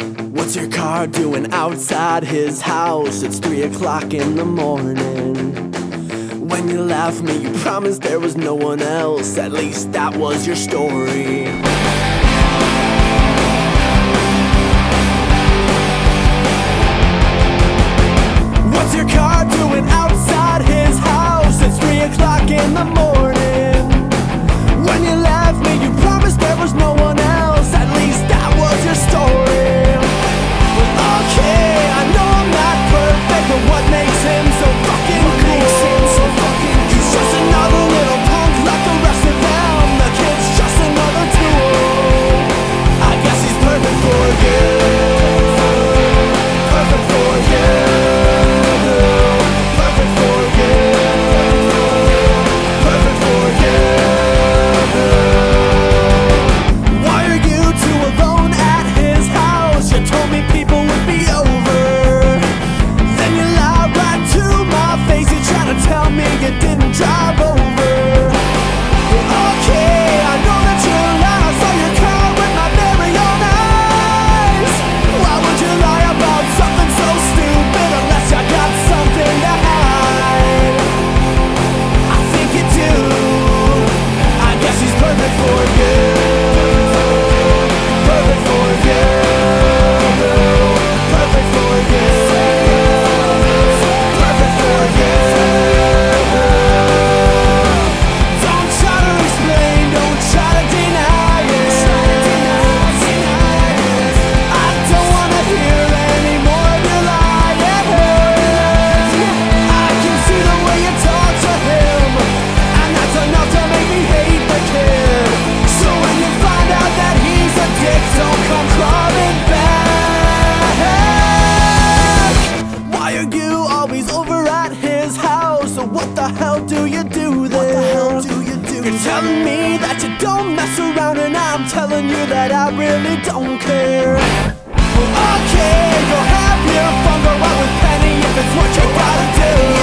What's your car doing outside his house? It's 3 o'clock in the morning. When you left me, you promised there was no one else. At least that was your story. What's your car doing outside his house? It's 3 o'clock in the morning. When you left me, you promised there was no one else. At least that was your story. Okay, I know I'm not perfect, but what makes him so fucking cool? He's just another little punk like the rest of them. The kid's just another tool. I guess he's perfect for you. Perfect for you. Perfect for you. Perfect for you. Why are you two alone at his house? You told me people would be over. Then you lied right to my face. You tried to tell me you didn't drive over. Okay, I know that you're lying. I saw your car with my very own eyes. Why would you lie about something so stupid unless you got something to hide? I think you do. I guess he's perfect for you. Perfect for you. Perfect for you. Perfect for you. Don't try to explain, don't try to deny it. I don't wanna hear any more of your lying. I can see the way you talk to him, and that's enough to make me hate the kid. So when you find out that he's a dick, don't come crawling back. Why are you always over at his house? What the hell do you do there? What the hell do you do? You're telling me that you don't mess around, and I'm telling you that I really don't care. Well, okay, go have your fun, go out with Penny if it's what you gotta do.